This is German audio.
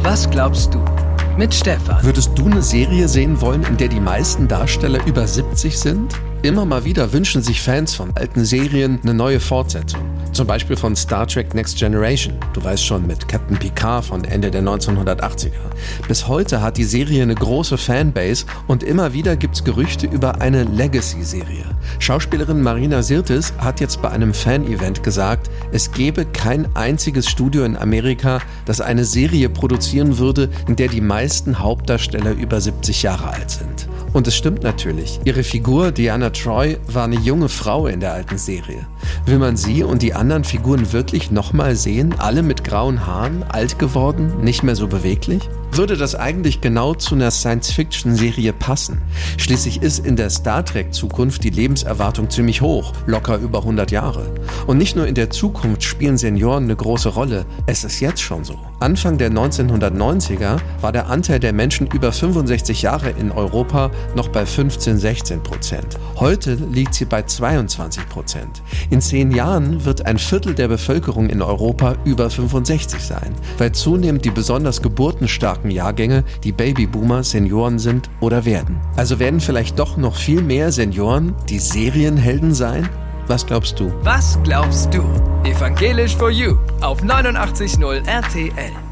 Was glaubst du? Mit Stefan. Würdest du eine Serie sehen wollen, in der die meisten Darsteller über 70 sind? Immer mal wieder wünschen sich Fans von alten Serien eine neue Fortsetzung. Zum Beispiel von Star Trek Next Generation. Du weißt schon, mit Captain Picard von Ende der 1980er. Bis heute hat die Serie eine große Fanbase und immer wieder gibt's Gerüchte über eine Legacy-Serie. Schauspielerin Marina Sirtis hat jetzt bei einem Fan-Event gesagt, es gebe kein einziges Studio in Amerika, das eine Serie produzieren würde, in der die meisten Hauptdarsteller über 70 Jahre alt sind. Und es stimmt natürlich. Ihre Figur, Deanna Troi, war eine junge Frau in der alten Serie. Will man sie und die anderen Figuren wirklich nochmal sehen? Alle mit grauen Haaren, alt geworden, nicht mehr so beweglich? Würde das eigentlich genau zu einer Science-Fiction-Serie passen? Schließlich ist in der Star Trek-Zukunft die Lebenserwartung ziemlich hoch, locker über 100 Jahre. Und nicht nur in der Zukunft spielen Senioren eine große Rolle, es ist jetzt schon so. Anfang der 1990er war der Anteil der Menschen über 65 Jahre in Europa noch bei 15-16%. Heute liegt sie bei 22%. In 10 Jahren wird ein Viertel der Bevölkerung in Europa über 65 sein, weil zunehmend die besonders geburtenstarken Jahrgänge, die Babyboomer, Senioren sind oder werden. Also werden vielleicht doch noch viel mehr Senioren die Serienhelden sein? Was glaubst du? Was glaubst du? Evangelisch for You auf 89.0 RTL.